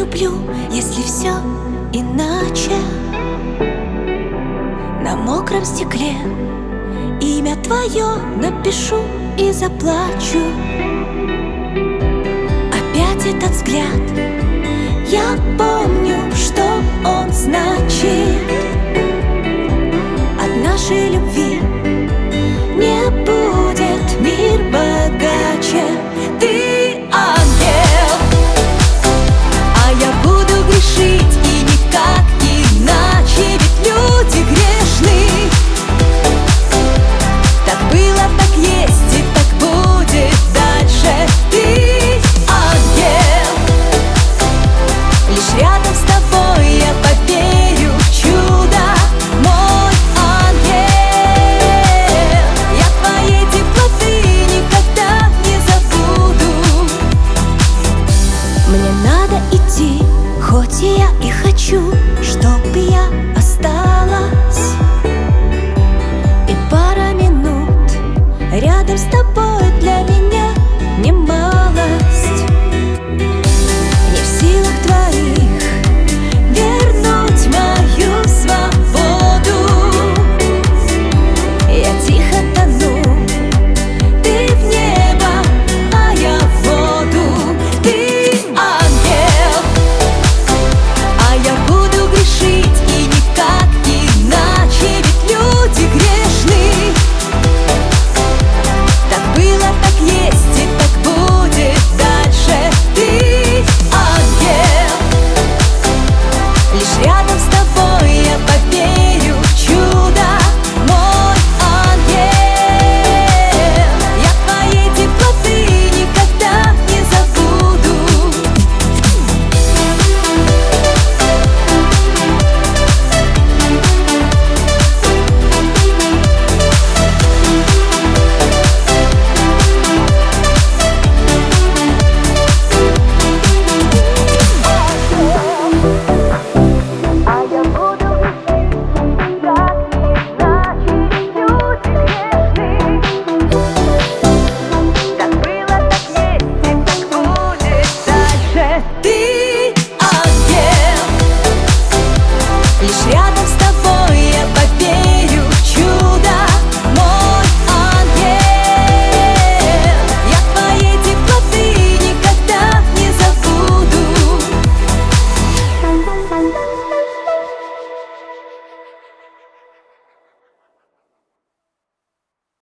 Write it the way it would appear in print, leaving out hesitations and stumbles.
люблю, если все иначе. На мокром стекле имя твое напишу и заплачу. Опять этот взгляд, я помню, что он значит. От нашей любви не будет мир богаче. Ты ангел, а я буду грешить, и никак иначе, ведь люди грешны. Так было, так есть и так будет дальше. Ты ангел, лишь рядом с тобой я поверю в чудо. Мой ангел, я твоей теплоты никогда не забуду. Мне надо идти, хоть и я и хочу, чтобы